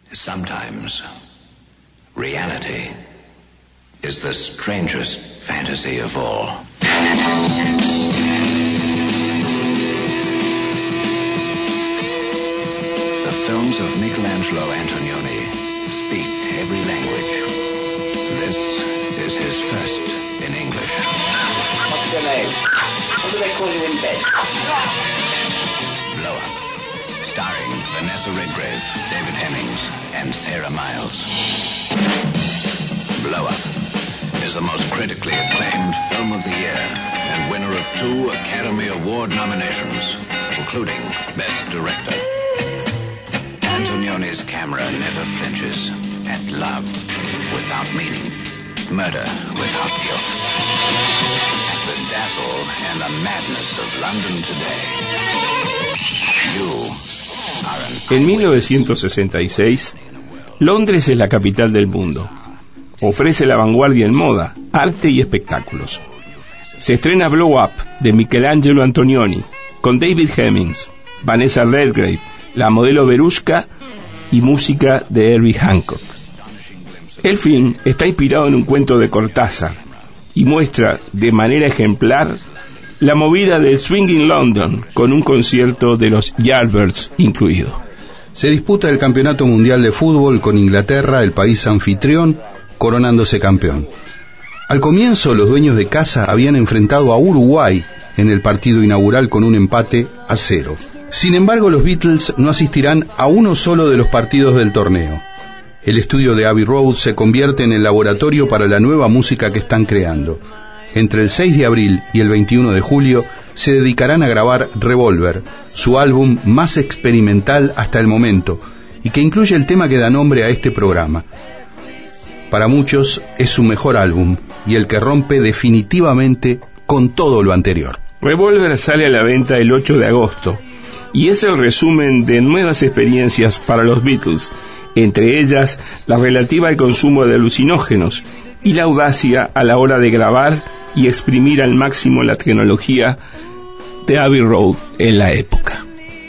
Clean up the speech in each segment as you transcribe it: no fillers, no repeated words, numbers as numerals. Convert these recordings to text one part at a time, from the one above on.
Sometimes, reality is the strangest fantasy of all. The films of Michelangelo Antonioni speak every language. This is his first in English. What's your name? What do they call you in bed? Blow Up, starring Vanessa Redgrave, David Hemmings, and Sarah Miles. Blow Up is the most critically acclaimed film of the year and winner of 2 Academy Award nominations, including Best Director. Antonioni's camera never flinches at love without meaning, murder without guilt, at the dazzle and the madness of London today. You are an... En 1966, Londres es la capital del mundo. Ofrece la vanguardia en moda, arte y espectáculos. Se estrena Blow Up, de Michelangelo Antonioni, con David Hemmings, Vanessa Redgrave, la modelo Verushka y música de Herbie Hancock. El film está inspirado en un cuento de Cortázar y muestra de manera ejemplar la movida del swing in London, con un concierto de los Yardbirds incluido. Se disputa el Campeonato Mundial de Fútbol con Inglaterra, el país anfitrión, coronándose campeón. Al comienzo, los dueños de casa habían enfrentado a Uruguay en el partido inaugural con un empate a 0. Sin embargo, los Beatles no asistirán a uno solo de los partidos del torneo. El estudio de Abbey Road se convierte en el laboratorio para la nueva música que están creando. Entre el 6 de abril y el 21 de julio se dedicarán a grabar Revolver, su álbum más experimental hasta el momento, y que incluye el tema que da nombre a este programa. Para muchos es su mejor álbum y el que rompe definitivamente con todo lo anterior. Revolver sale a la venta el 8 de agosto y es el resumen de nuevas experiencias para los Beatles, entre ellas la relativa al consumo de alucinógenos y la audacia a la hora de grabar y exprimir al máximo la tecnología de Abbey Road en la época.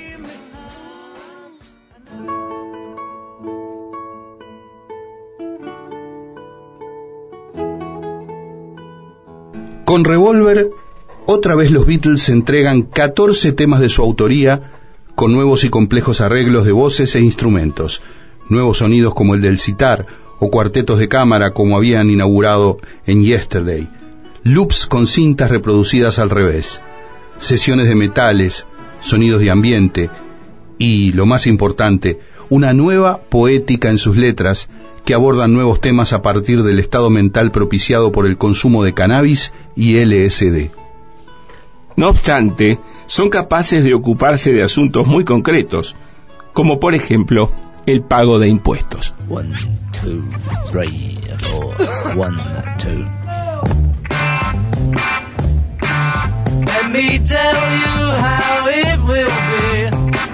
Con Revolver, otra vez los Beatles entregan 14 temas de su autoría, con nuevos y complejos arreglos de voces e instrumentos, nuevos sonidos como el del sitar, o cuartetos de cámara como habían inaugurado en Yesterday, loops con cintas reproducidas al revés, sesiones de metales, sonidos de ambiente y, lo más importante, una nueva poética en sus letras que abordan nuevos temas a partir del estado mental propiciado por el consumo de cannabis y LSD. No obstante, son capaces de ocuparse de asuntos muy concretos, como por ejemplo el pago de impuestos. 1, 2, 3, 4, 1, 2. Let me tell you how it will be.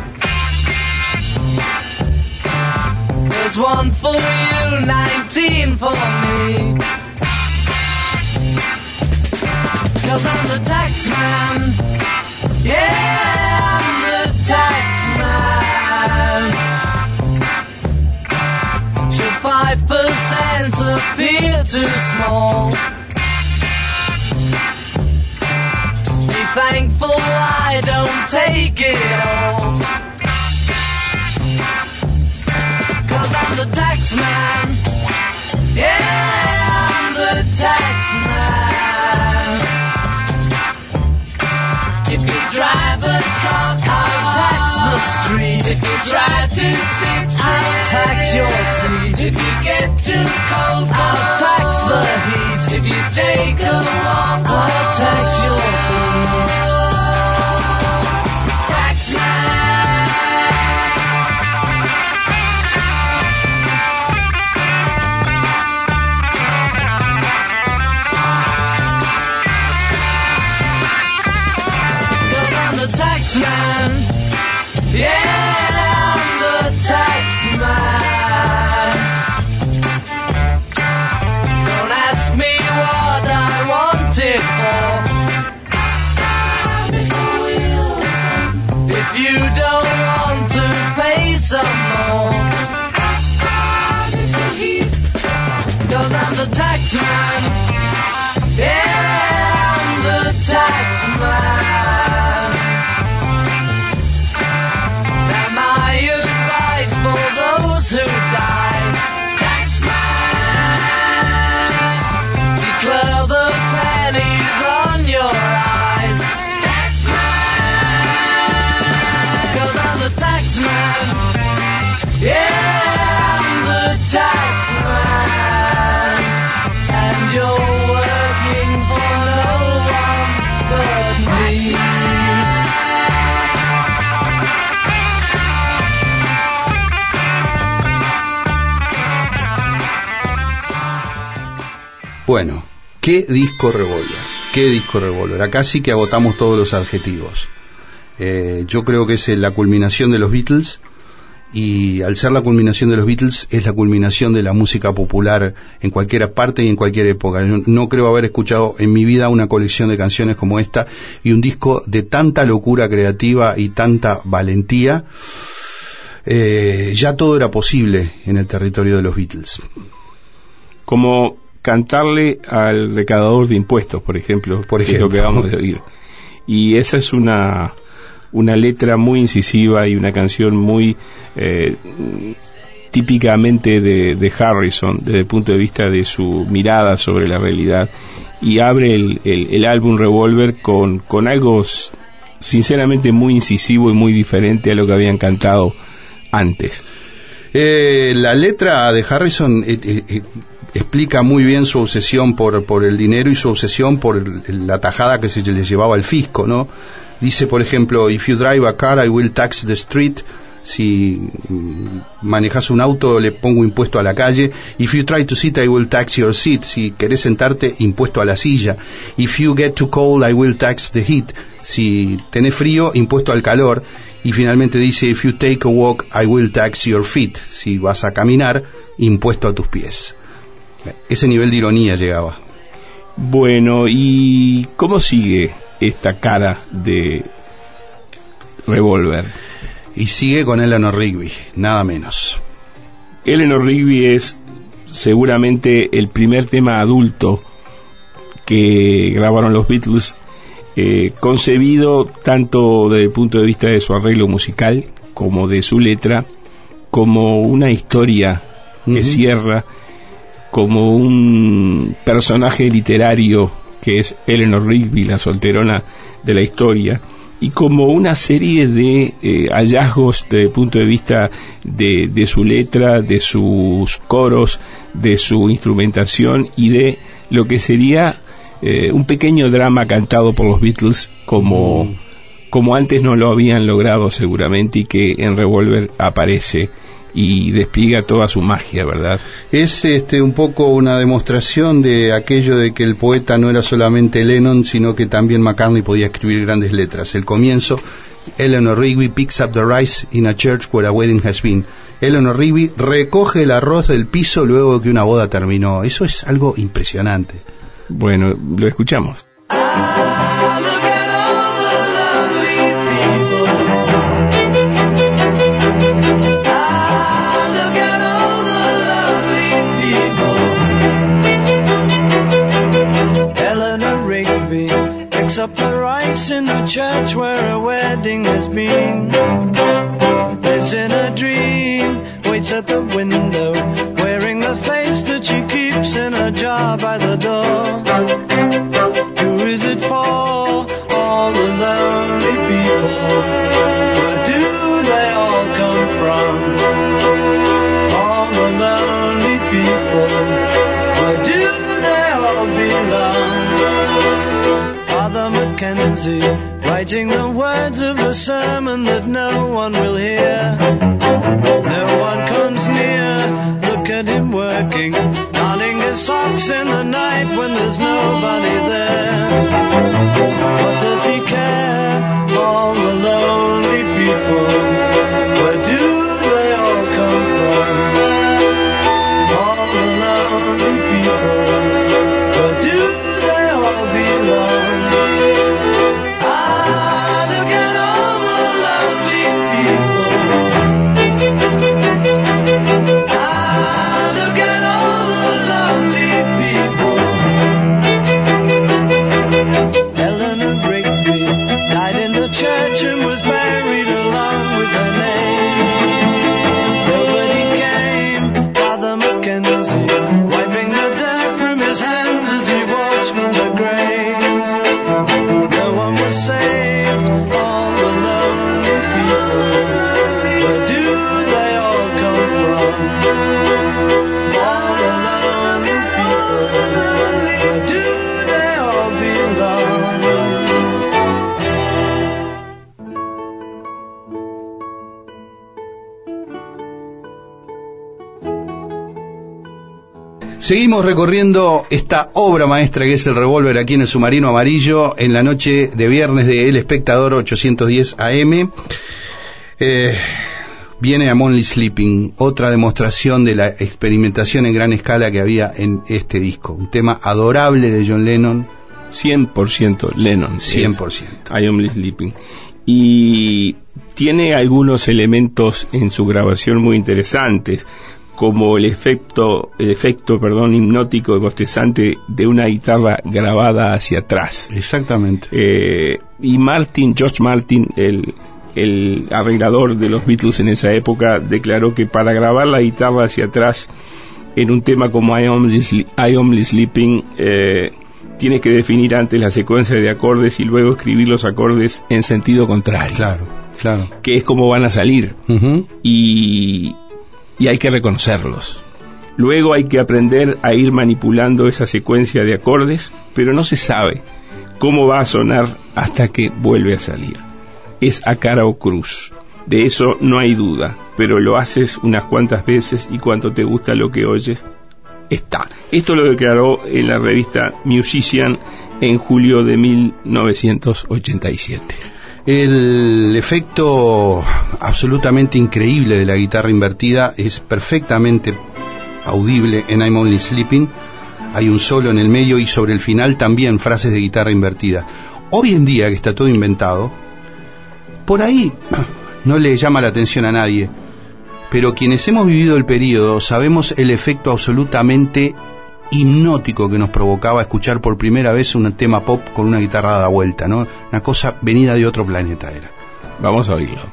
There's 1 for you, 19 for me. 'Cause I'm the tax man. Yeah, I'm the tax man. Should 5% appear too small? Be thankful I don't take it all. 'Cause I'm the tax man. Yeah, I'm the tax man. If you drive a car, I'll tax the street. If you try to sit, I'll tax your seat. If you get too cold, I'll tax the heat. If you take a walk, I'll tax your feet. Tax man. Cause I'm the tax man. Yeah, I'm the tax tax man. Yeah, I'm the tax man. Now my advice for those who die, tax man, declare the pennies on your eyes, tax man, 'cause I'm the tax man. Yeah, I'm the tax man, and you're working for no one but me. Bueno, ¿qué disco Revolver? ¿Qué disco Revolver? Acá sí que agotamos todos los adjetivos. Yo creo que es la culminación de los Beatles, y al ser la culminación de los Beatles es la culminación de la música popular en cualquier parte y en cualquier época. Yo no creo haber escuchado en mi vida una colección de canciones como esta y un disco de tanta locura creativa y tanta valentía. Ya todo era posible en el territorio de los Beatles. Como cantarle al recaudador de impuestos, por ejemplo, que es lo que vamos a oír. Y esa es una letra muy incisiva y una canción muy típicamente de Harrison, desde el punto de vista de su mirada sobre la realidad, y abre el álbum Revolver con algo sinceramente muy incisivo y muy diferente a lo que habían cantado antes. La letra de Harrison explica muy bien su obsesión por el dinero y su obsesión por la tajada que se le llevaba al fisco, ¿no? Dice, por ejemplo, if you drive a car, I will tax the street. Si manejas un auto, le pongo impuesto a la calle. If you try to sit, I will tax your seat. Si querés sentarte, impuesto a la silla. If you get too cold, I will tax the heat. Si tenés frío, impuesto al calor. Y finalmente dice, if you take a walk, I will tax your feet. Si vas a caminar, impuesto a tus pies. Ese nivel de ironía llegaba. Bueno, ¿y cómo sigue esta cara de Revolver? Y sigue con Eleanor Rigby, nada menos. Eleanor Rigby es seguramente el primer tema adulto que grabaron los Beatles, concebido tanto desde el punto de vista de su arreglo musical como de su letra, como una historia que cierra, como un personaje literario que es Eleanor Rigby, la solterona de la historia, y como una serie de hallazgos desde el punto de vista de su letra, de sus coros, de su instrumentación y de lo que sería un pequeño drama cantado por los Beatles como antes no lo habían logrado seguramente, y que en Revolver aparece y despliega toda su magia, ¿verdad? Es un poco una demostración de aquello de que el poeta no era solamente Lennon, sino que también McCartney podía escribir grandes letras. El comienzo, Eleanor Rigby picks up the rice in a church where a wedding has been. Eleanor Rigby recoge el arroz del piso luego de que una boda terminó. Eso es algo impresionante. Bueno, lo escuchamos. Up the rice in a church where a wedding has been. Lives in a dream, waits at the window, wearing the face that she keeps in a jar by the door. Who is it for? All the lonely people. Where do they all come from? All the lonely people. Where do they all belong? Father Mackenzie, writing the words of a sermon that no one will hear. No one comes near, look at him working, darning his socks in the night when there's nobody there. What does he care? All the lonely people, where do they all come from? All the lonely people, where do they all belong? People. Seguimos recorriendo esta obra maestra que es el revólver aquí en el Submarino Amarillo en la noche de viernes de El Espectador 810 AM. Viene I'm Only Sleeping, otra demostración de la experimentación en gran escala que había en este disco. Un tema adorable de John Lennon. 100% Lennon. 100%. I'm Only Sleeping. Y tiene algunos elementos en su grabación muy interesantes, como el efecto hipnótico y bostezante de una guitarra grabada hacia atrás. Exactamente. Y George Martin, el arreglador de los Beatles en esa época, declaró que para grabar la guitarra hacia atrás en un tema como I Only Sleeping, tienes que definir antes la secuencia de acordes y luego escribir los acordes en sentido contrario. Claro. Que es como van a salir. Uh-huh. Y hay que reconocerlos. Luego hay que aprender a ir manipulando esa secuencia de acordes, pero no se sabe cómo va a sonar hasta que vuelve a salir. Es a cara o cruz. De eso no hay duda, pero lo haces unas cuantas veces y cuando te gusta lo que oyes, está. Esto lo declaró en la revista Musician en julio de 1987. El efecto absolutamente increíble de la guitarra invertida es perfectamente audible en I'm Only Sleeping. Hay un solo en el medio y sobre el final también frases de guitarra invertida. Hoy en día que está todo inventado, por ahí no le llama la atención a nadie, pero quienes hemos vivido el periodo sabemos el efecto absolutamente hipnótico que nos provocaba escuchar por primera vez un tema pop con una guitarra dada vuelta, ¿no? Una cosa venida de otro planeta era. Vamos a oírlo.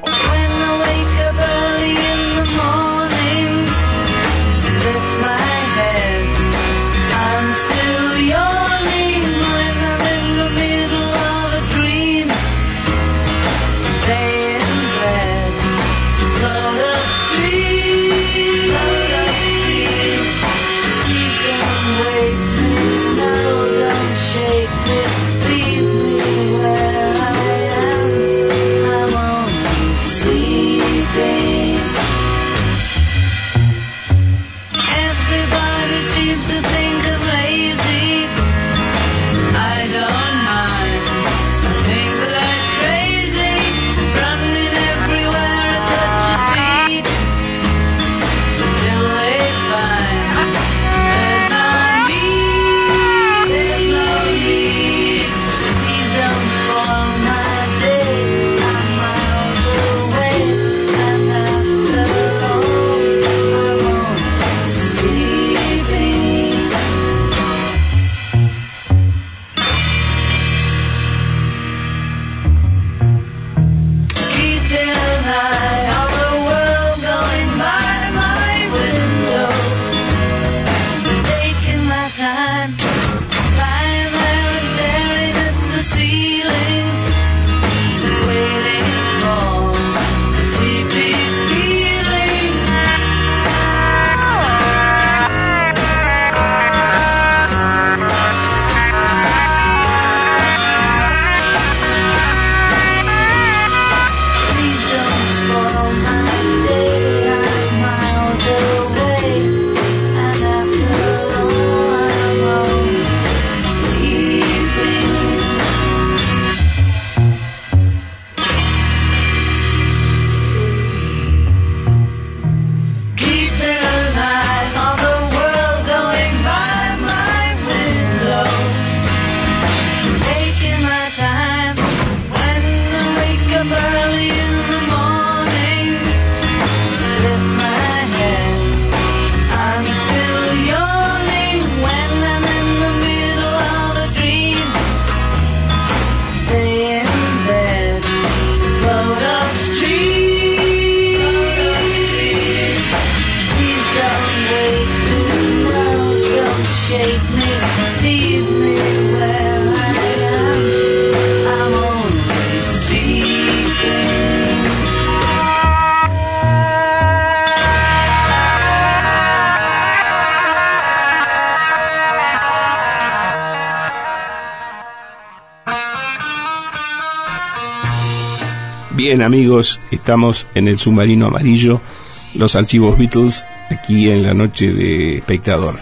Bien, amigos, estamos en el Submarino Amarillo, los archivos Beatles, aquí en la noche de Espectador.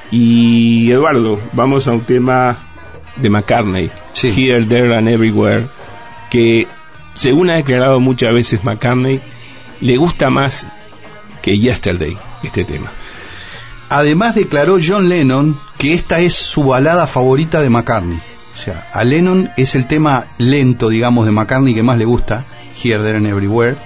Y Eduardo, vamos a un tema de McCartney, Sí. Here, There and Everywhere, que según ha declarado muchas veces McCartney, le gusta más que Yesterday este tema. Además declaró John Lennon que esta es su balada favorita de McCartney. O sea, a Lennon es el tema lento, digamos, de McCartney que más le gusta, Here, There and Everywhere.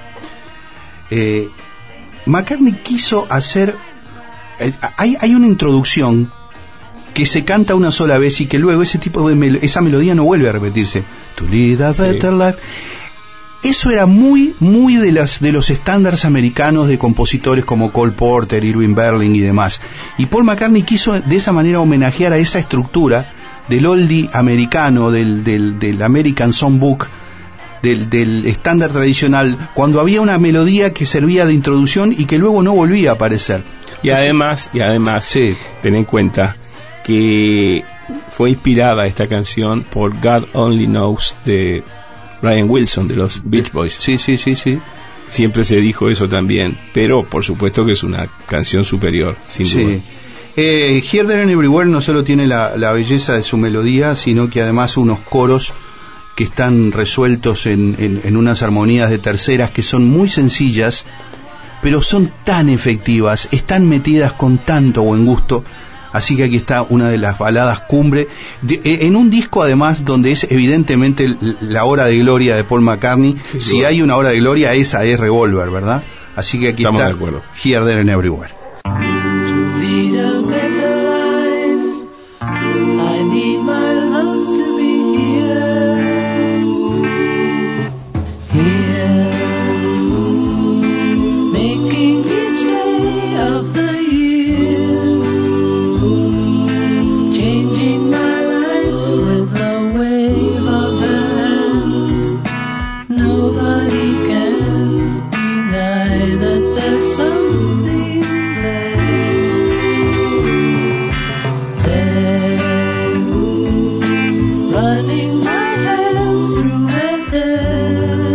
McCartney quiso hacer... hay una introducción que se canta una sola vez y que luego ese tipo de esa melodía no vuelve a repetirse. To lead a better life. Eso era muy de los estándares americanos de compositores como Cole Porter, Irving Berlin y demás. Y Paul McCartney quiso de esa manera homenajear a esa estructura del oldie americano, del American Songbook, del estándar tradicional, cuando había una melodía que servía de introducción y que luego no volvía a aparecer. Y además, sí, ten en cuenta que fue inspirada esta canción por God Only Knows de Brian Wilson de los Beach Boys. Sí. Siempre se dijo eso también, pero por supuesto que es una canción superior, sin duda. Here, There and Everywhere no solo tiene la belleza de su melodía, sino que además unos coros que están resueltos en unas armonías de terceras que son muy sencillas, pero son tan efectivas, están metidas con tanto buen gusto. Así que aquí está una de las baladas cumbre en un disco además donde es evidentemente la hora de gloria de Paul McCartney. Si hay una hora de gloria, esa es Revolver, ¿verdad? Así que aquí estamos está de acuerdo. Here, There and Everywhere. Lead a better life. I need my love to be here, making each day of the year, changing my life with a wave of her hand. Nobody can deny that there's something running my hands through her hair,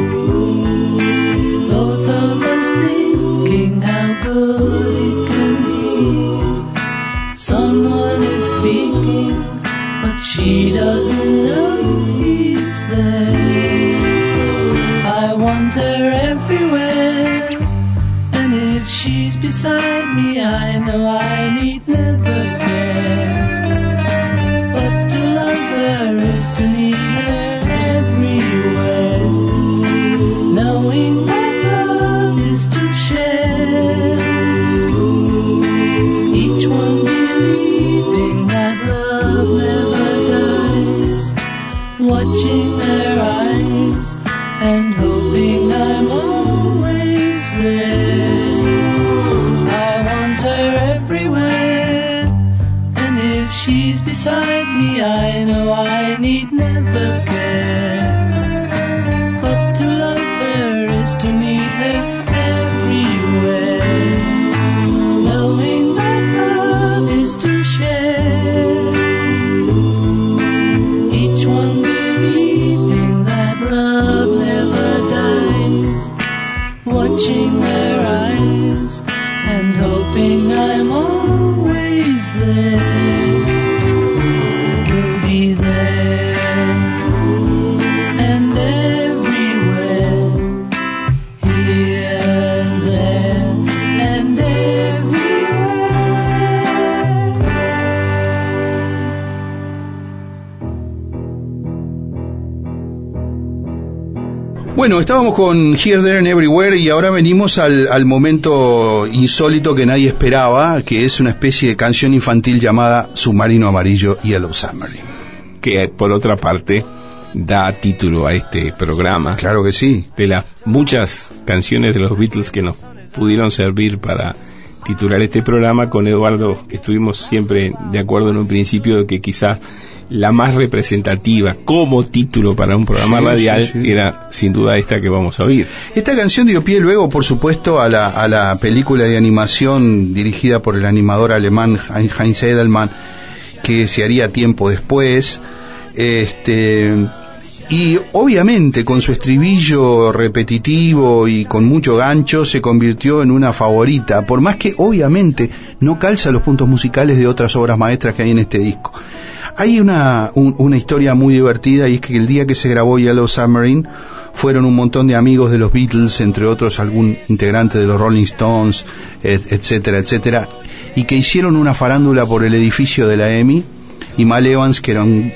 both of us thinking how good it can be. Someone is speaking, but she doesn't know he's there. I want her everywhere, and if she's beside me, I know I need never care. But to love her is to need her everywhere, knowing that love is to share. Each one believing that love never dies, watching their eyes and hoping I'm always there. I want her everywhere, and if she's beside me, I know I need never care. But to love her is to need her everywhere, knowing that love is to share. Each one believing that love never dies, watching their eyes and hoping I'm always there. You'll be there and everywhere, here, there and everywhere. Bueno, estábamos con Here, There and Everywhere y ahora venimos al momento insólito que nadie esperaba, que es una especie de canción infantil llamada Submarino Amarillo, Yellow Submarine. Que por otra parte da título a este programa. Claro que sí. De las muchas canciones de los Beatles que nos pudieron servir para titular este programa, con Eduardo estuvimos siempre de acuerdo en un principio de que quizás la más representativa como título para un programa radial era sin duda esta que vamos a oír. Esta canción dio pie luego, por supuesto, a la película de animación dirigida por el animador alemán Heinz Edelmann, que se haría tiempo después. Y obviamente con su estribillo repetitivo y con mucho gancho se convirtió en una favorita, por más que obviamente no calza los puntos musicales de otras obras maestras que hay en este disco. Hay una historia muy divertida, y es que el día que se grabó Yellow Submarine fueron un montón de amigos de los Beatles, entre otros algún integrante de los Rolling Stones, etcétera, etcétera, y que hicieron una farándula por el edificio de la EMI, y Mal Evans, que era un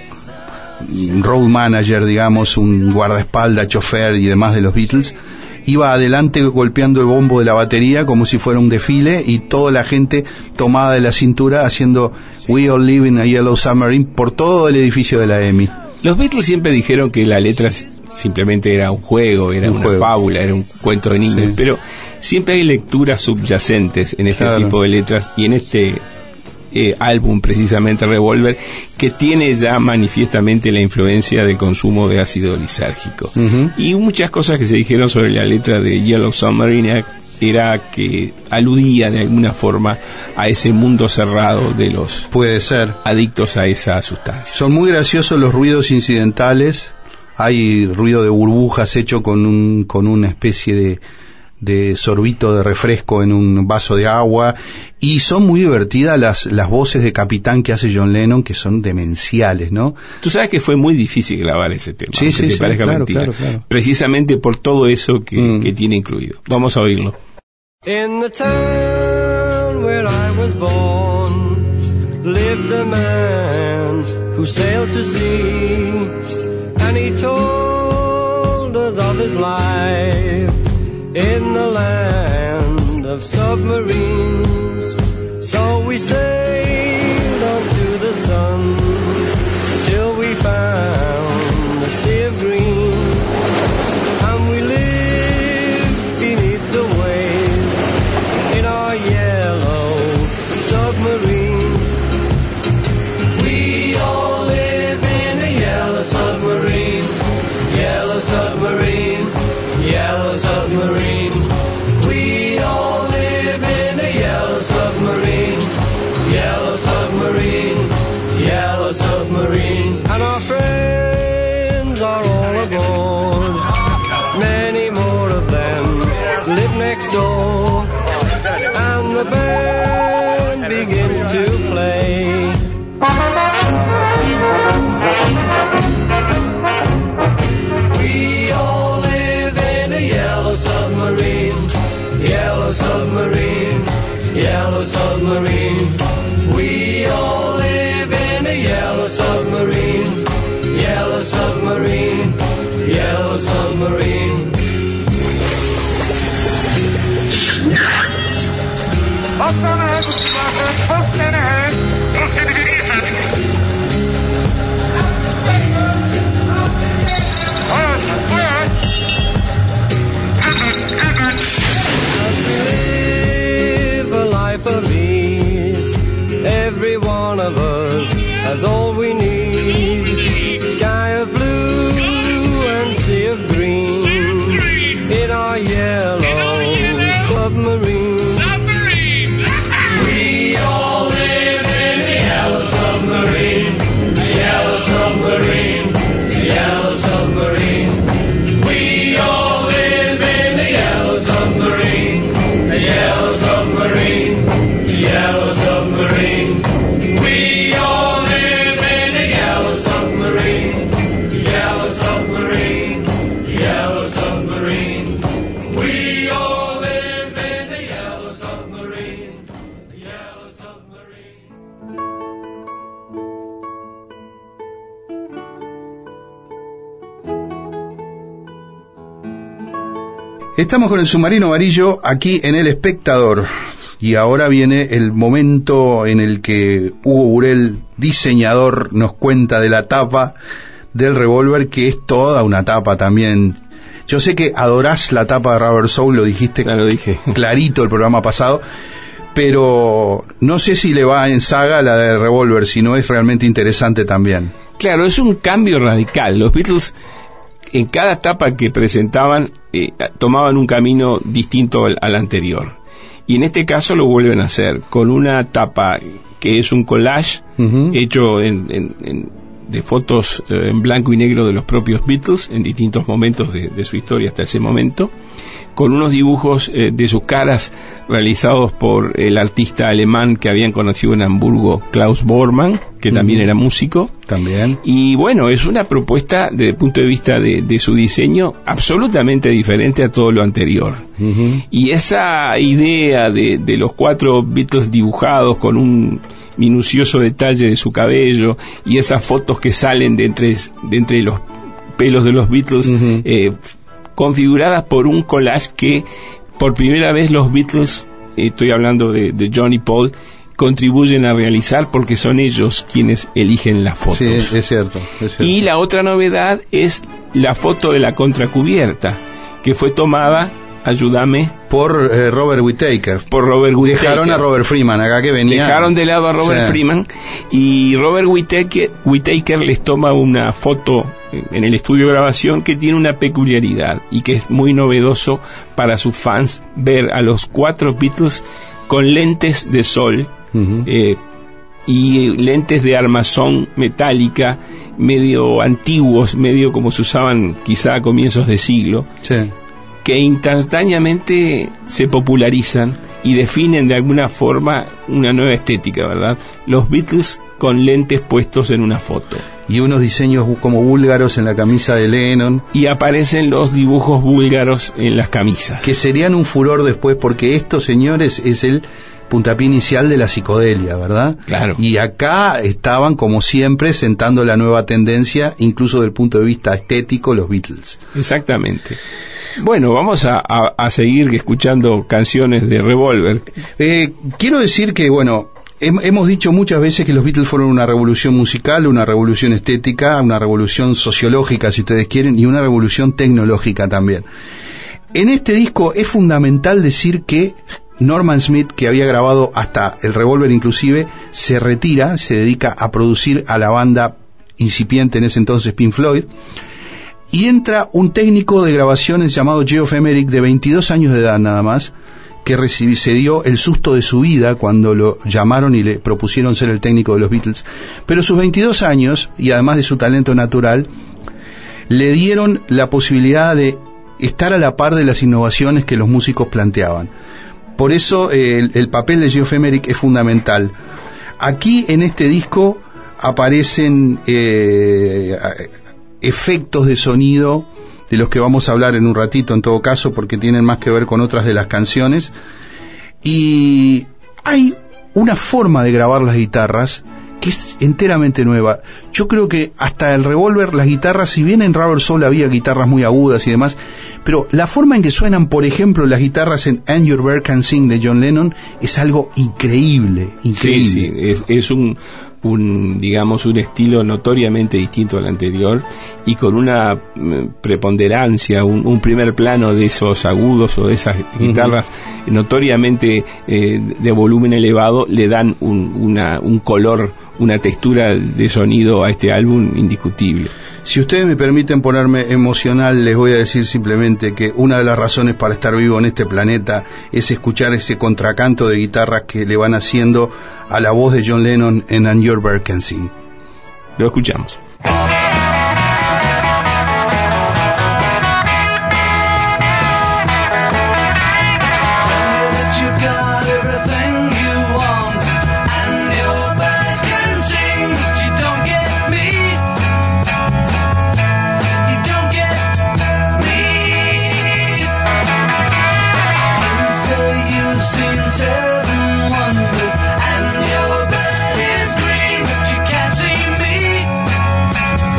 road manager, digamos, un guardaespaldas, chofer y demás de los Beatles, iba adelante golpeando el bombo de la batería como si fuera un desfile, y toda la gente tomada de la cintura haciendo We All Live in a Yellow Submarine por todo el edificio de la EMI. Los Beatles siempre dijeron que la letra simplemente era un juego, era una fábula, era un cuento de niños, sí. Pero siempre hay lecturas subyacentes en este tipo de letras, y en este álbum precisamente Revolver, que tiene ya manifiestamente la influencia del consumo de ácido lisérgico. Y muchas cosas que se dijeron sobre la letra de Yellow Submarine era que aludía de alguna forma a ese mundo cerrado de los adictos a esa sustancia. Son muy graciosos los ruidos incidentales. Hay ruido de burbujas hecho con una especie de sorbito de refresco en un vaso de agua, y son muy divertidas las voces de Capitán que hace John Lennon, que son demenciales, ¿no? Tú sabes que fue muy difícil grabar ese tema, sí, sí, claro, precisamente por todo eso que tiene incluido. Vamos a oírlo. In the town where I was born lived a man who sailed to sea, and he told us of his life in the land of submarines. So we sailed on to the sun till we found the sea of green, and we lived beneath the waves in our yellow submarine. We all live in a yellow submarine, yellow submarine, yellow submarine. We all live in a yellow submarine, yellow submarine, yellow submarine. And our friends are all aboard, many more of them live next door, and the band begins to play. We all live in a yellow submarine, yellow submarine, yellow submarine. We all live in a yellow submarine, yellow submarine, yellow submarine. Live a life of ease. Every one of us has all we need. Sky of blue and sea of green in our yellow submarine. We all live in a yellow submarine, a yellow submarine, a yellow submarine. We all live in a yellow submarine, a yellow submarine, a yellow submarine. We all live in a yellow submarine, yellow submarine, yellow submarine. We all live in a yellow submarine, yellow submarine. Estamos con el Submarino Amarillo aquí en El Espectador, y ahora viene el momento en el que Hugo Burel, diseñador, nos cuenta de la tapa del Revolver, que es toda una tapa también. Yo sé que adorás la tapa de Rubber Soul, lo dijiste, claro, dije clarito el programa pasado, pero no sé si le va en saga la de Revolver, si no es realmente interesante también. Claro, es un cambio radical. Los Beatles, en cada tapa que presentaban, tomaban un camino distinto al anterior. Y en este caso lo vuelven a hacer, con una tapa que es un collage hecho en fotos en blanco y negro de los propios Beatles en distintos momentos de su historia hasta ese momento, con unos dibujos de sus caras realizados por el artista alemán que habían conocido en Hamburgo, Klaus Bormann, que también era músico. También. Y bueno, es una propuesta desde el punto de vista de su diseño absolutamente diferente a todo lo anterior. Y esa idea de los 4 Beatles dibujados con un minucioso detalle de su cabello y esas fotos que salen de entre los pelos de los Beatles, configuradas por un collage que por primera vez los Beatles, estoy hablando de John y Paul, contribuyen a realizar, porque son ellos quienes eligen las fotos. Sí, es cierto. Y la otra novedad es la foto de la contracubierta, que fue tomada, ayúdame, por Robert Whittaker. Dejaron a Robert Freeman acá, que venía. Dejaron de lado a Robert Freeman, y Robert Whittaker les toma una foto en el estudio de grabación que tiene una peculiaridad y que es muy novedoso para sus fans, ver a los 4 Beatles con lentes de sol y lentes de armazón metálica, medio antiguos, medio como se usaban quizá a comienzos de siglo, que instantáneamente se popularizan y definen de alguna forma una nueva estética, ¿verdad? Los Beatles con lentes puestos en una foto. Y unos diseños como búlgaros en la camisa de Lennon. Y aparecen los dibujos búlgaros en las camisas. Que serían un furor después, porque esto, señores, es el puntapié inicial de la psicodelia, ¿verdad? Claro. Y acá estaban, como siempre, sentando la nueva tendencia, incluso desde el punto de vista estético, los Beatles. Exactamente. Bueno, vamos a seguir escuchando canciones de Revolver. Quiero decir que, bueno, hemos dicho muchas veces que los Beatles fueron una revolución musical, una revolución estética, una revolución sociológica, si ustedes quieren, y una revolución tecnológica también. En este disco es fundamental decir que Norman Smith, que había grabado hasta el Revolver inclusive, se retira, se dedica a producir a la banda incipiente en ese entonces Pink Floyd, y entra un técnico de grabaciones llamado Geoff Emerick, de 22 años de edad nada más, que se dio el susto de su vida cuando lo llamaron y le propusieron ser el técnico de los Beatles. Pero sus 22 años, y además de su talento natural, le dieron la posibilidad de estar a la par de las innovaciones que los músicos planteaban. Por eso el papel de Geoff Emerick es fundamental. Aquí en este disco aparecen efectos de sonido de los que vamos a hablar en un ratito, en todo caso, porque tienen más que ver con otras de las canciones, y hay una forma de grabar las guitarras que es enteramente nueva. Yo creo que hasta el Revolver las guitarras, si bien en Rubber Soul había guitarras muy agudas y demás, pero la forma en que suenan, por ejemplo, las guitarras en And Your Bird Can Sing de John Lennon es algo increíble. Sí, es un digamos un estilo notoriamente distinto al anterior, y con una preponderancia, un primer plano de esos agudos o de esas guitarras notoriamente de volumen elevado, le dan un color, una textura de sonido a este álbum indiscutible. Si ustedes me permiten ponerme emocional, les voy a decir simplemente que una de las razones para estar vivo en este planeta es escuchar ese contracanto de guitarras que le van haciendo a la voz de John Lennon en And Your Bird Can Sing. Lo escuchamos. And your bed is green, but you can't see me.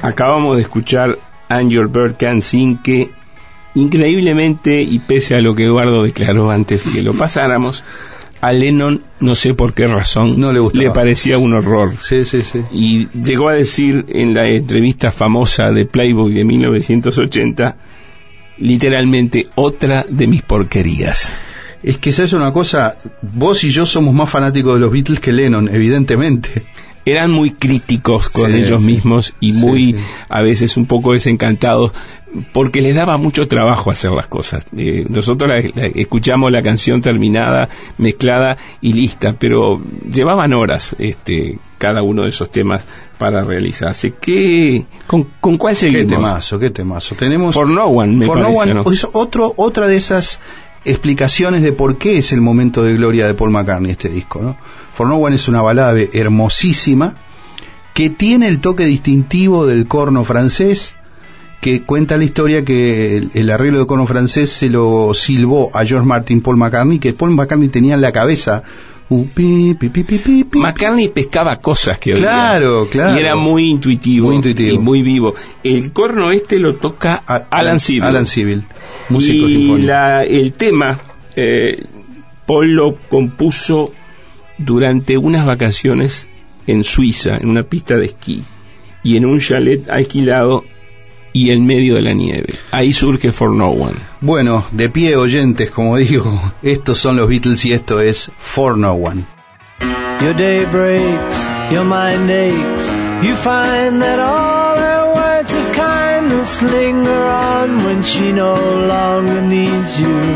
Acabamos de escuchar And Your Bird Can Sing, que increíblemente, y pese a lo que Eduardo declaró antes que lo pasáramos, a Lennon, no sé por qué razón, no le parecía un horror. Sí. Y llegó a decir en la entrevista famosa de Playboy de 1980, literalmente, otra de mis porquerías. Es que ¿sabes una cosa? Vos y yo somos más fanáticos de los Beatles que Lennon, evidentemente. Eran muy críticos con ellos mismos y muy, a veces, un poco desencantados, porque les daba mucho trabajo hacer las cosas. Nosotros escuchamos la canción terminada, mezclada y lista, pero llevaban horas cada uno de esos temas para realizarse. ¿Con cuál seguimos? Qué temazo. Tenemos For No One, For No One, ¿no? Es otra de esas explicaciones de por qué es el momento de gloria de Paul McCartney este disco, ¿no? For No One es una balada hermosísima que tiene el toque distintivo del corno francés, que cuenta la historia que el arreglo de corno francés se lo silbó a George Martin Paul McCartney, que Paul McCartney tenía en la cabeza McCartney pescaba cosas que oía. Claro. Y era muy intuitivo y muy vivo. El corno lo toca Alan Civil, músico sinfónico. Y el tema Paul lo compuso durante unas vacaciones en Suiza, en una pista de esquí y en un chalet alquilado y en medio de la nieve. Ahí surge For No One. Bueno, de pie, oyentes, como digo, estos son los Beatles y esto es For No One. Your day breaks, your mind aches, you find that all her words of kindness linger on when she no longer needs you.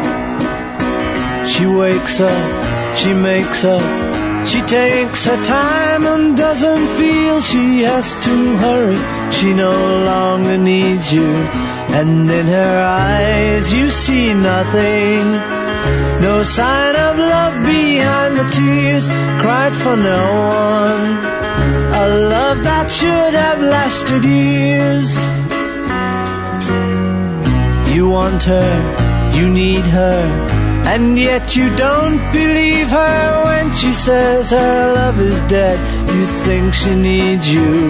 She wakes up, she makes up, she takes her time and doesn't feel she has to hurry. She no longer needs you. And in her eyes you see nothing, no sign of love behind the tears cried for no one. A love that should have lasted years. You want her, you need her, and yet you don't believe her when she says her love is dead. You think she needs you.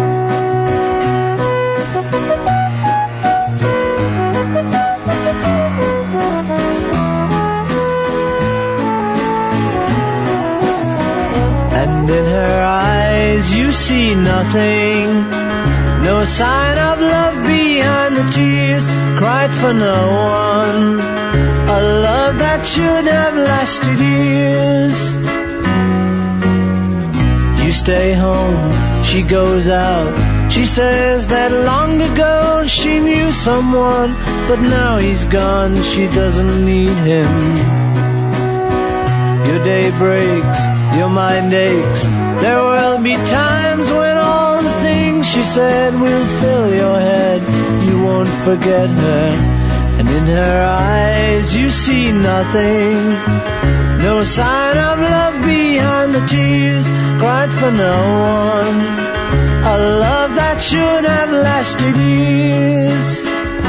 And in her eyes you see nothing, no sign of love behind the tears cried for no one. A love that should have lasted years. You stay home, she goes out. She says that long ago she knew someone, but now he's gone, she doesn't need him. Your day breaks, your mind aches. There will be times when all the things she said will fill your head. You won't forget her. And in her eyes you see nothing, no sign of love behind the tears cried for no one. A love that should have lasted years.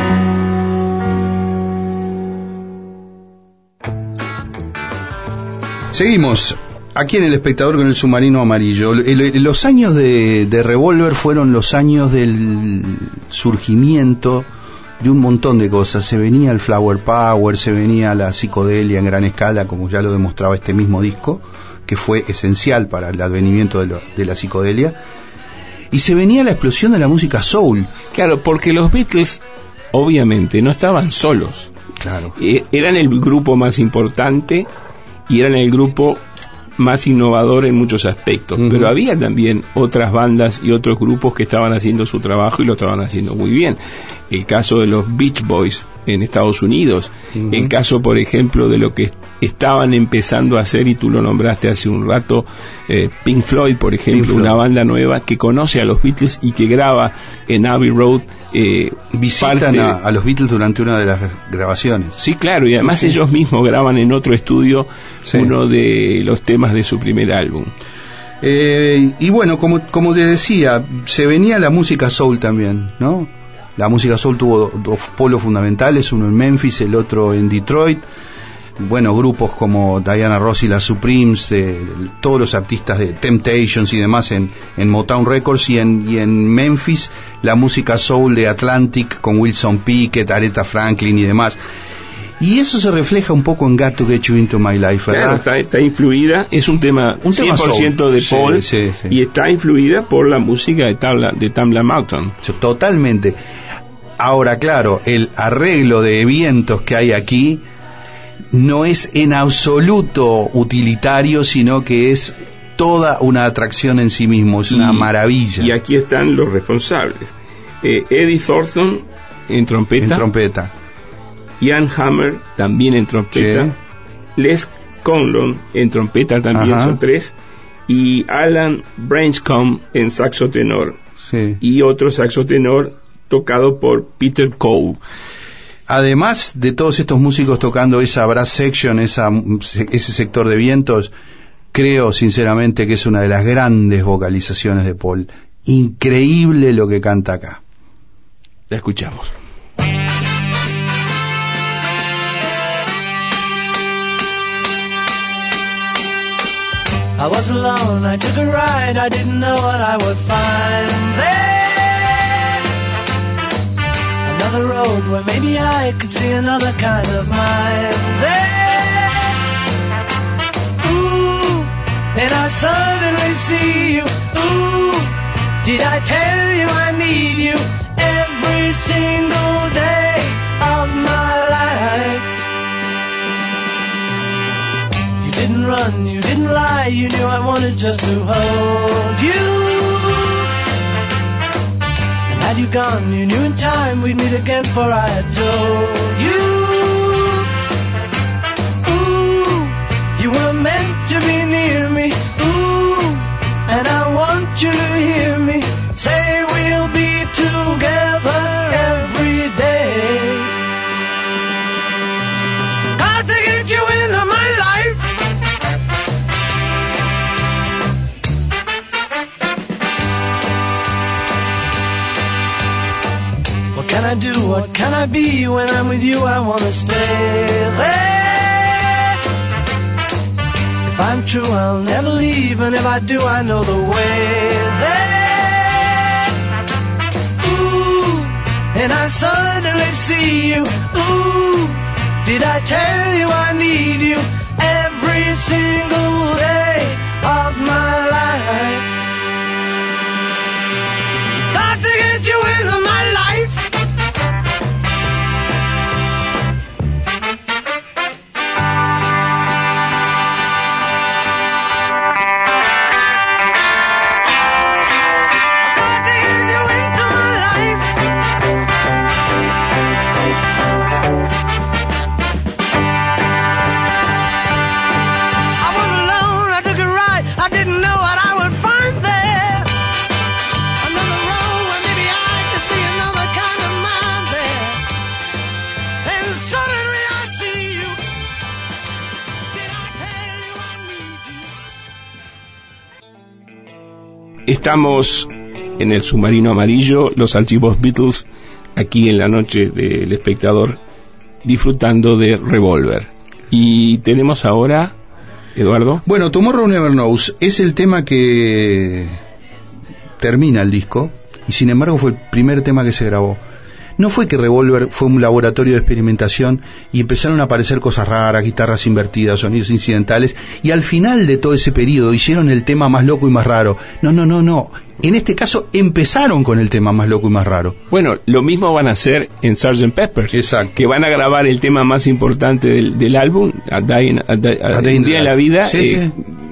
Seguimos aquí en El Espectador con el Submarino Amarillo. Los años de Revolver fueron los años del surgimiento de un montón de cosas. Se venía el Flower Power, se venía la psicodelia en gran escala, como ya lo demostraba este mismo disco, que fue esencial para el advenimiento de la psicodelia, y se venía la explosión de la música soul. Claro, porque los Beatles obviamente no estaban solos. Claro. Eran el grupo más importante y eran el grupo más innovador en muchos aspectos, pero había también otras bandas y otros grupos que estaban haciendo su trabajo y lo estaban haciendo muy bien. El caso de los Beach Boys en Estados Unidos, el caso, por ejemplo, de lo que estaban empezando a hacer, y tú lo nombraste hace un rato, Pink Floyd, por ejemplo, una banda nueva que conoce a los Beatles y que graba en Abbey Road. Visitan a los Beatles durante una de las grabaciones. Sí, claro, y además ellos mismos graban en otro estudio uno de los temas de su primer álbum. Y bueno, como te decía, se venía la música soul también, ¿no? La música soul tuvo dos polos fundamentales, uno en Memphis, el otro en Detroit. bueno, grupos como Diana Ross y las Supremes, todos los artistas de Temptations y demás en Motown Records, y en Memphis la música soul de Atlantic con Wilson Pickett, Aretha Franklin y demás. Y eso se refleja un poco en Got to Get You Into My Life, ¿verdad? Claro, está influida, es un tema 100% de Paul, sí. Y está influida por la música de Tamla Motown. Totalmente. Ahora, claro, el arreglo de vientos que hay aquí no es en absoluto utilitario, sino que es toda una atracción en sí mismo, es una maravilla. Y aquí están los responsables. Eddie Thornton en trompeta. Ian Hammer también en trompeta. Sí. Les Conlon en trompeta también, son 3. Y Alan Branscombe en saxo tenor. Sí. Y otro saxo tenor tocado por Peter Cole. Además de todos estos músicos tocando esa brass section, ese sector de vientos, creo sinceramente que es una de las grandes vocalizaciones de Paul. Increíble lo que canta acá. La escuchamos. I was alone, I took a ride, I didn't know what I would find there. Another road where maybe I could see another kind of mind there. Ooh, then I suddenly see you. Ooh, did I tell you I need you every single day of my life? You didn't run, you didn't lie, you knew I wanted just to hold you. And had you gone, you knew in time we'd meet again, for I had told you. Ooh, you were meant to be near me. Ooh, and I want you to hear me say we'll be together every day. Got to get you into my life. What can I do, what can I be? When I'm with you I wanna stay there. If I'm true I'll never leave, and if I do I know the way there. Ooh, and I suddenly see you. Ooh, did I tell you I need you every single day of my life? Got to get you into my life. Estamos en el submarino amarillo, los archivos Beatles, aquí en la noche del espectador, disfrutando de Revolver. Y tenemos ahora, Eduardo. Bueno, Tomorrow Never Knows es el tema que termina el disco, y sin embargo fue el primer tema que se grabó. No fue que Revolver fue un laboratorio de experimentación y empezaron a aparecer cosas raras, guitarras invertidas, sonidos incidentales, y al final de todo ese periodo hicieron el tema más loco y más raro. No. En este caso empezaron con el tema más loco y más raro. Bueno, lo mismo van a hacer en Sgt. Pepper. Exacto. Que van a grabar el tema más importante del álbum, A Day in la Vida, sí.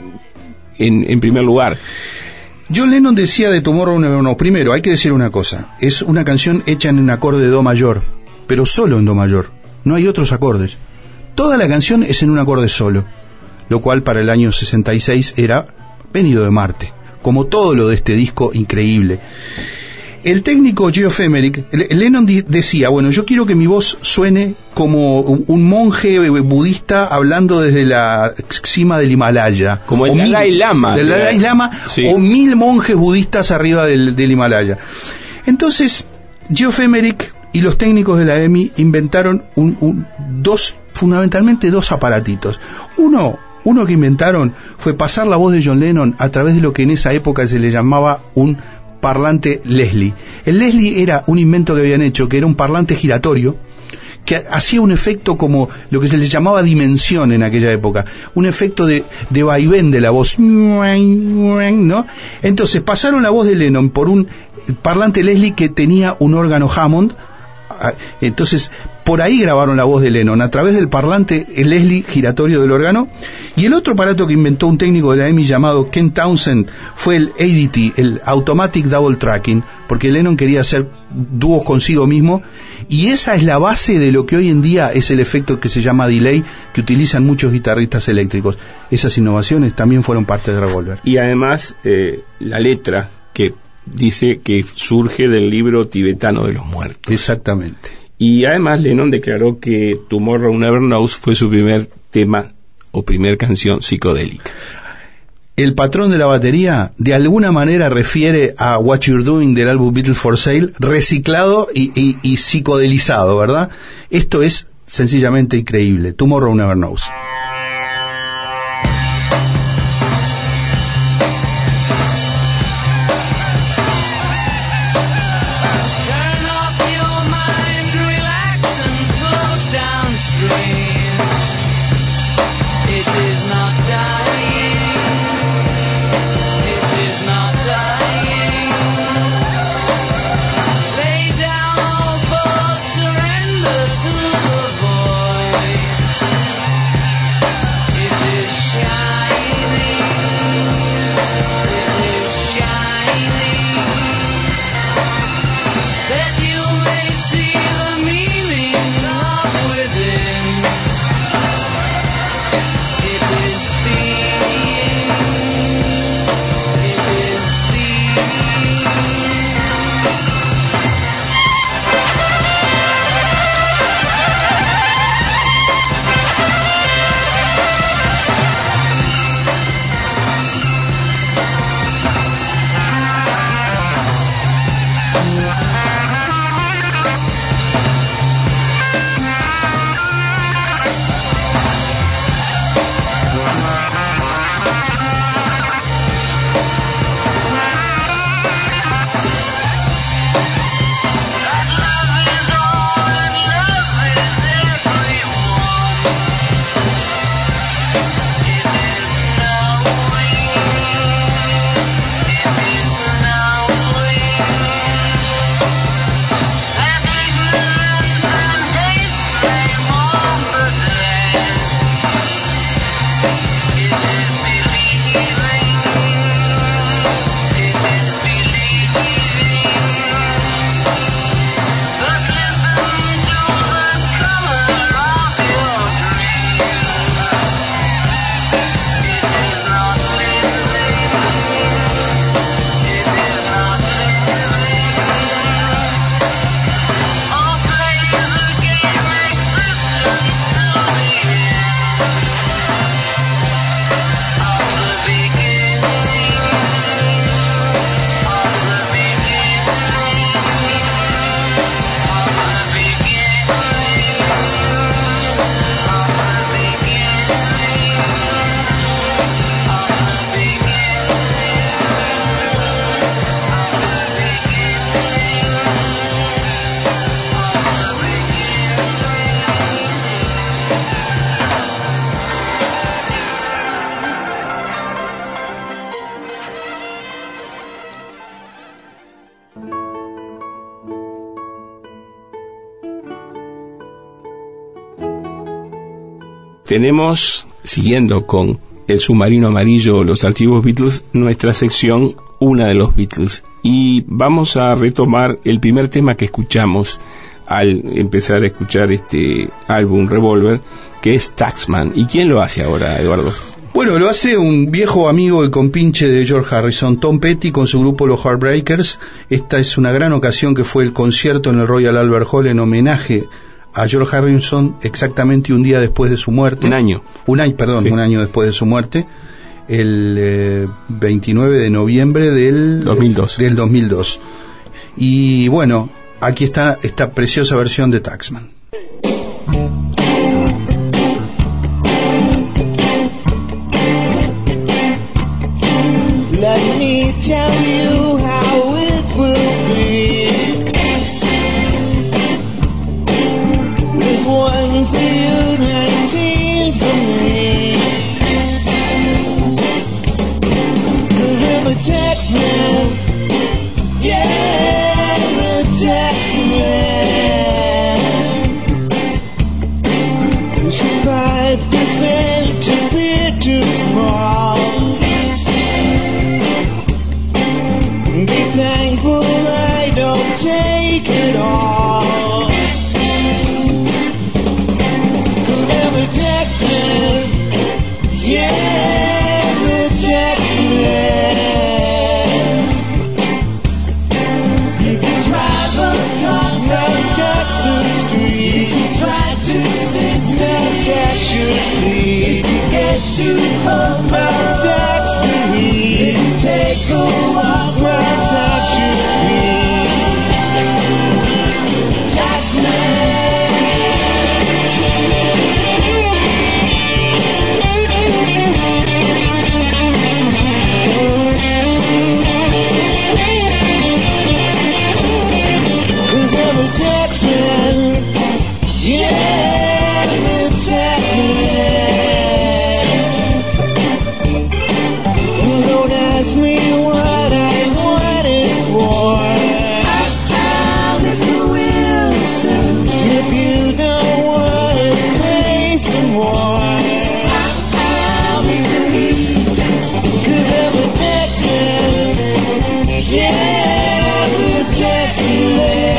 En primer lugar. John Lennon decía de Tomorrow Never Knows, primero hay que decir una cosa, es una canción hecha en un acorde de Do mayor, pero solo en Do mayor, no hay otros acordes. Toda la canción es en un acorde solo, lo cual para el año 66 era venido de Marte, como todo lo de este disco increíble. El técnico Geoff Emerick, Lennon decía, bueno, yo quiero que mi voz suene como un monje budista hablando desde la cima del Himalaya. Como el Dalai Lama. Del Dalai Lama, sí. O 1000 monjes budistas arriba del Himalaya. Entonces, Geoff Emerick y los técnicos de la EMI inventaron dos fundamentalmente dos aparatitos. Uno que inventaron fue pasar la voz de John Lennon a través de lo que en esa época se le llamaba un parlante Leslie. El Leslie era un invento que habían hecho, que era un parlante giratorio, que hacía un efecto como lo que se le llamaba dimensión en aquella época, un efecto de vaivén de la voz, ¿no? Entonces pasaron la voz de Lennon por un parlante Leslie que tenía un órgano Hammond. Entonces por ahí grabaron la voz de Lennon a través del parlante Leslie giratorio del órgano. Y el otro aparato que inventó un técnico de la EMI llamado Ken Townsend fue el ADT, el Automatic Double Tracking, porque Lennon quería hacer dúos consigo mismo, y esa es la base de lo que hoy en día es el efecto que se llama delay, que utilizan muchos guitarristas eléctricos. Esas innovaciones también fueron parte de Revolver. Y además la letra que dice que surge del libro tibetano de los muertos. Exactamente. Y además Lennon declaró que Tomorrow Never Knows fue su primer tema o primer canción psicodélica. El patrón de la batería de alguna manera refiere a What You're Doing del álbum Beatles for Sale, reciclado y psicodelizado, ¿verdad? Esto es sencillamente increíble. Tomorrow Never Knows. Tenemos, siguiendo con el submarino amarillo, los archivos Beatles, nuestra sección Una de los Beatles. Y vamos a retomar el primer tema que escuchamos al empezar a escuchar este álbum Revolver, que es Taxman. ¿Y quién lo hace ahora, Eduardo? Bueno, lo hace un viejo amigo y compinche de George Harrison, Tom Petty, con su grupo Los Heartbreakers. Esta es una gran ocasión que fue el concierto en el Royal Albert Hall en homenaje a George Harrison, exactamente un día después de su muerte. Un año después de su muerte, el 29 de noviembre del 2002. Y bueno, aquí está esta preciosa versión de Taxman. tell you how it will be. There's one for you, 19 for me. 'Cause I'm a tax man, yeah, I'm a tax man. 5% to be too small. Be thankful I don't take it all. 'Cause I'm a tax man, yeah, I'm a tax man. You can drive a car, now tax the street. You can try to sit, now tax your seat. If you get too cold, now tax the heat. If you take a walk, now tax your feet. Tax man. Tax man, yeah, I'm a tax man. Don't ask me what I want it for. Mr. Wilson, if you don't want to pay some more. 'Cause I'm a tax man, yeah, I'm a tax man.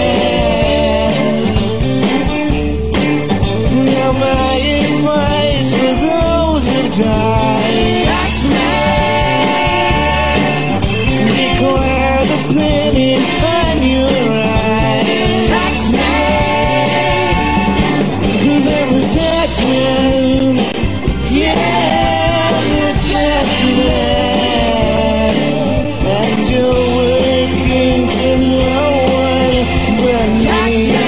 My advice for those who die. Tax man, declare the penny on your eye. Tax man, 'cause I'm a tax man, yeah, I'm a tax man. And you're working for no one but me.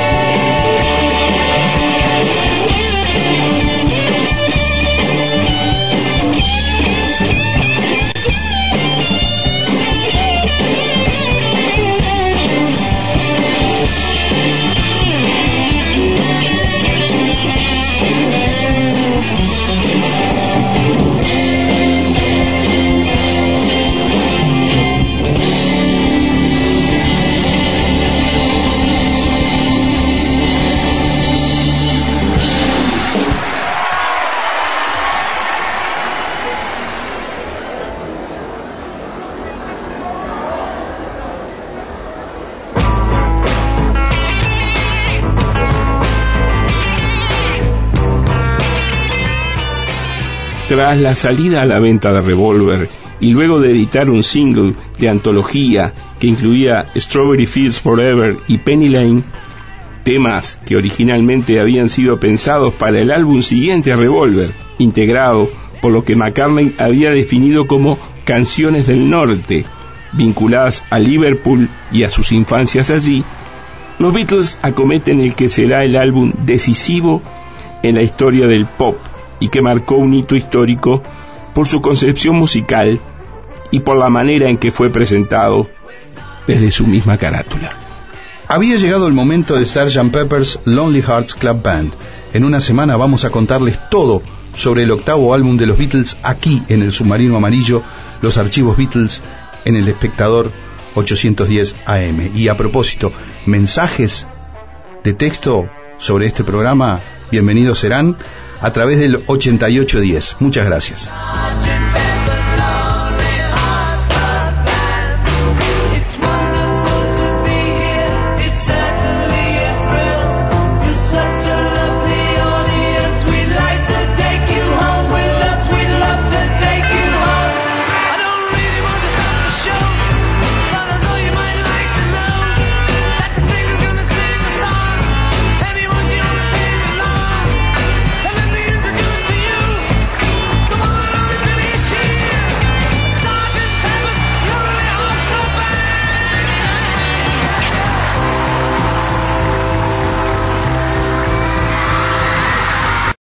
Tras la salida a la venta de Revolver y luego de editar un single de antología que incluía Strawberry Fields Forever y Penny Lane, temas que originalmente habían sido pensados para el álbum siguiente a Revolver, integrado por lo que McCartney había definido como canciones del norte, vinculadas a Liverpool y a sus infancias allí, los Beatles acometen el que será el álbum decisivo en la historia del pop y que marcó un hito histórico por su concepción musical y por la manera en que fue presentado desde su misma carátula. Había llegado el momento de Sgt. Pepper's Lonely Hearts Club Band. En una semana vamos a contarles todo sobre el octavo álbum de los Beatles aquí en el Submarino Amarillo, los archivos Beatles en El Espectador 810 AM. Y a propósito, mensajes de texto sobre este programa, bienvenidos serán a través del 8810. Muchas gracias.